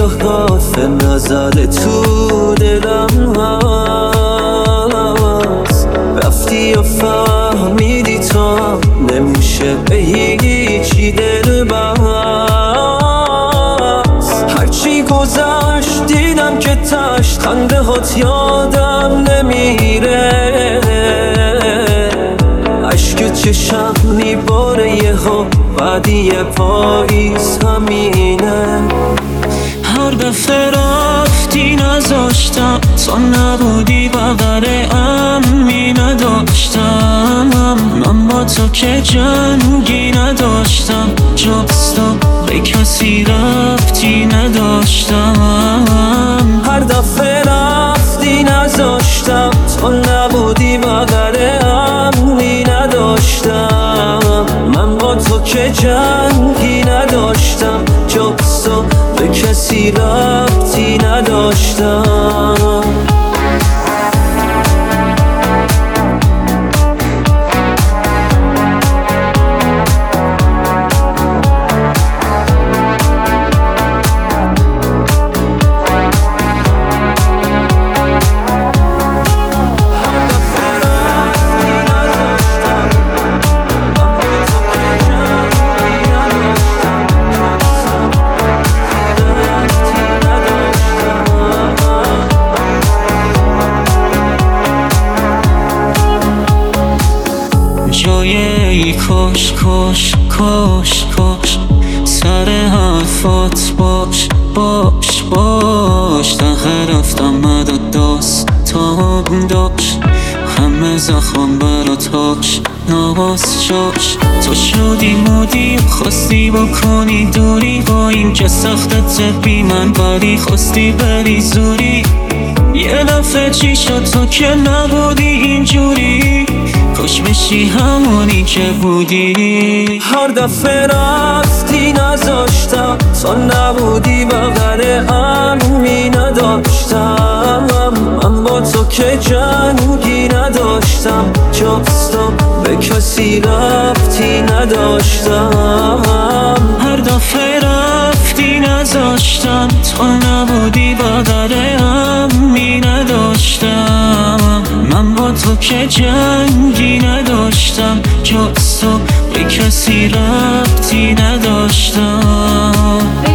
و حرف نزده تو دلم هست. رفتی و فهمیدی تا نمیشه به هیچی دل بست. هرچی گذشت دیدم که تشت خنده هات یادم نمیره. عشق چشم میباره یه ها بعدی پاییز همینه. هر دفعه رفتی نذاشتم تا نبودی بغرم می نداشتم. من با تو که جنگی نداشتم، جز تو به کسی رفتی نداشتم. هر دفعه رفتی نذاشتم تا نبودی بغرم می نداشتم. من با تو که جنگی نداشتم، جز تو به کسی ربطی نداشتم. جای کاش کاش کاش کاش سر حرفات باش باش باش. تا رفتم مد و داستان داشت، همه زخم براتاش نواز جاش. تو شدی مودی خواستی بکنی دوری، با این که سختت بی من بری خواستی بری زوری. یه دفعه چی شد تو که نبودی اینجوری، کاش بشی همونی که بودی. هر دفعه رفتی نذاشتم تا نبودی بغرم می نداشتم. من با تو که جنگی نداشتم، جز تو به کسی ربطی نداشتم. هر دفعه رفتی نذاشتم تا نبودی بغرم می نداشتم. من با تو که جنگی نداشتم، جز تو به کسی ربطی نداشتم.